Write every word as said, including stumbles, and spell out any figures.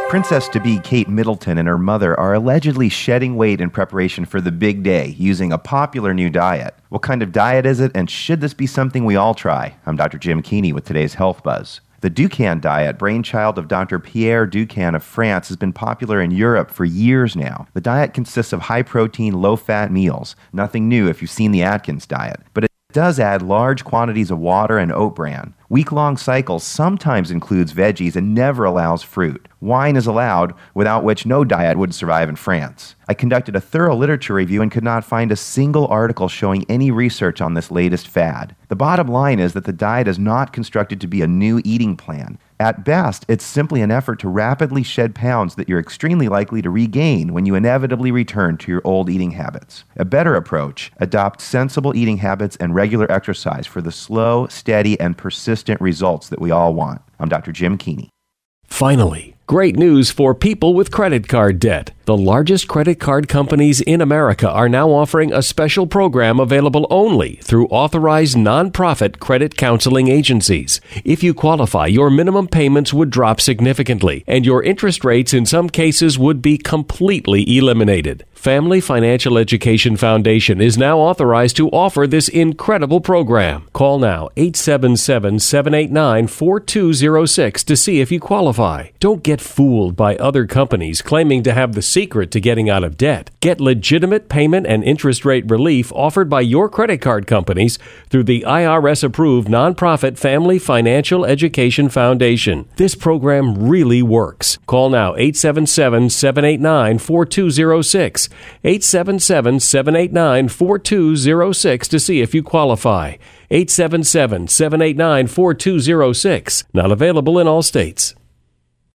Princess-to-be Kate Middleton and her mother are allegedly shedding weight in preparation for the big day using a popular new diet. What kind of diet is it, and should this be something we all try? I'm Doctor Jim Keeney with today's Health Buzz. The Dukan diet, brainchild of Doctor Pierre Dukan of France, has been popular in Europe for years now. The diet consists of high-protein, low-fat meals. Nothing new if you've seen the Atkins diet. But it does add large quantities of water and oat bran. Week-long cycles sometimes includes veggies and never allows fruit. Wine is allowed, without which no diet would survive in France. I conducted a thorough literature review and could not find a single article showing any research on this latest fad. The bottom line is that the diet is not constructed to be a new eating plan. At best, it's simply an effort to rapidly shed pounds that you're extremely likely to regain when you inevitably return to your old eating habits. A better approach: adopt sensible eating habits and regular exercise for the slow, steady, and persistent results that we all want. I'm Doctor Jim Keeney. Finally, great news for people with credit card debt. The largest credit card companies in America are now offering a special program available only through authorized nonprofit credit counseling agencies. If you qualify, your minimum payments would drop significantly, and your interest rates in some cases would be completely eliminated. Family Financial Education Foundation is now authorized to offer this incredible program. Call now eight seven seven, seven eight nine, four two zero six to see if you qualify. Don't get fooled by other companies claiming to have the secret to getting out of debt. Get legitimate payment and interest rate relief offered by your credit card companies through the I R S-approved nonprofit Family Financial Education Foundation. This program really works. Call now eight seven seven, seven eight nine, four two zero six. eight seven seven, seven eight nine, four two zero six to see if you qualify. eight seven seven, seven eight nine, four two zero six. Not available in all states.